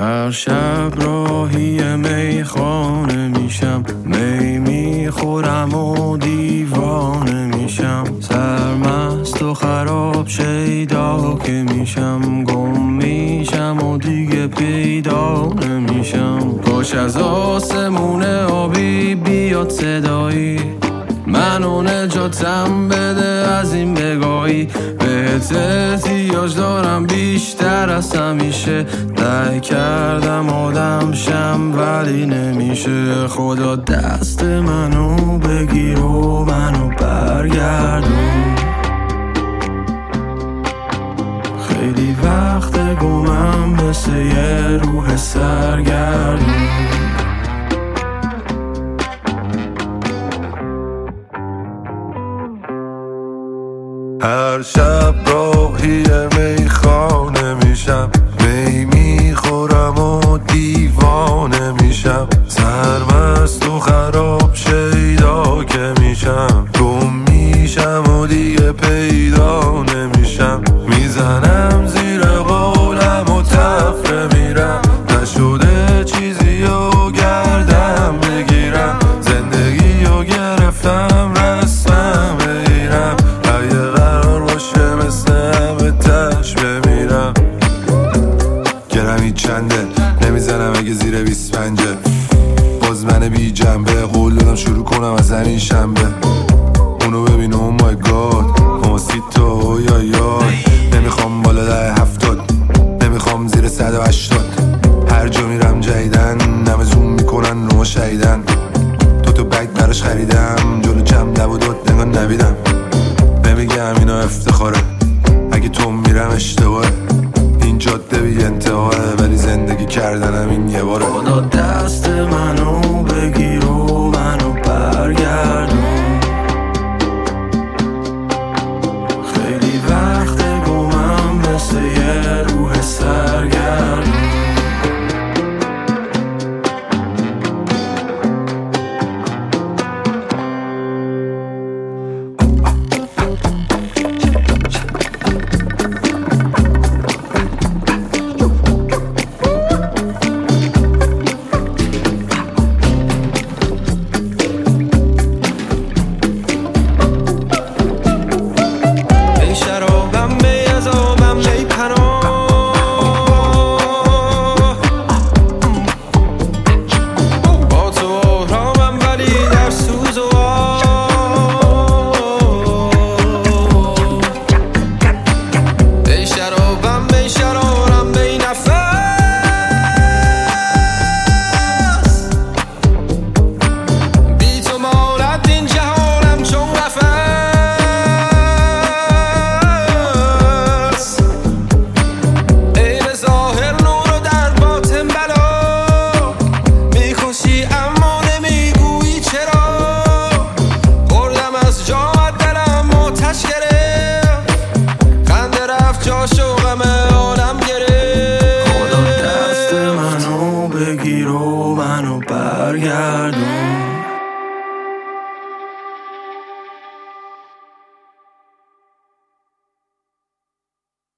هر شب راهی میخانه میشم، می میخورم و دیوانه میشم، سرمست و خراب شیدا که میشم، گم میشم و دیگه پیدا نمیشم. کاش از آسمون آبی بیاد صدایی، منو نجاتم بده از این بگاهی. بهت احتیاج دارم بیشتر از همیشه، سعی کردم آدم شم ولی نمیشه. خدا دست منو بگیر و منو برگردون، خیلی وقت گمم مثل یه روح سرگردون. هر شب راهی میخانه میشم، می میخورم و دیوانه میشم، سرمست و خراب شیدا که میشم، گم میشم و دیگه پیدا نمیشم. میزنم زیر قولم و تفره میرم، نشده چیزی و گردم بگیرم، زندگی رو گرفتم رسمم بگیرم، اگه قرار باشه مثل همه تش بمیرم. گرمی چنده نمیزنم اگه زیر 25، باز من بی جنبه قول دادم شروع کنم از همین شنبه. اونو ببین او مای گاد موسیتو یا یای، نمیخوام بالا ده 70، نمیخوام زیر 180، هر جا میرم جدیدن نمه زوم میکنن رو ما شهیدن. تو بگ براش خریدم جلو جمع نبود نگاه نبیدم، نمیگم اینا افتخاره،